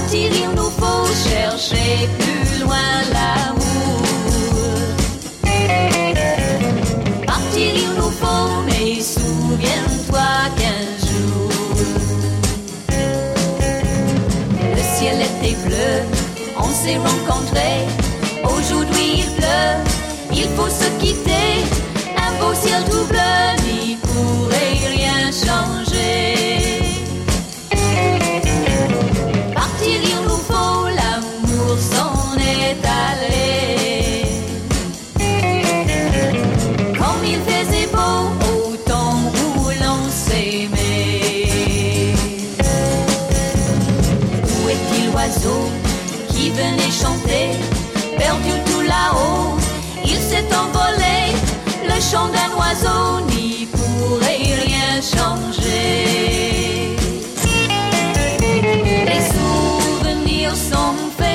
Partir, il nous faut chercher plus loin l'amour. Partir, il nous faut, mais souviens-toi qu'un jour le ciel était bleu, on s'est rencontrés. Aujourd'hui il pleut, il faut se quitter. Un beau ciel tout bleu n'y pourrait rien changer. Partir, il nous faut, l'amour s'en est allé. Comme il faisait beau au temps où l'on s'aimait. Où est-il l'oiseau qui venait chanter? Perdu tout là-haut, il s'est envolé. Le chant d'un oiseau n'y pourrait rien changer. Les souvenirs sont faits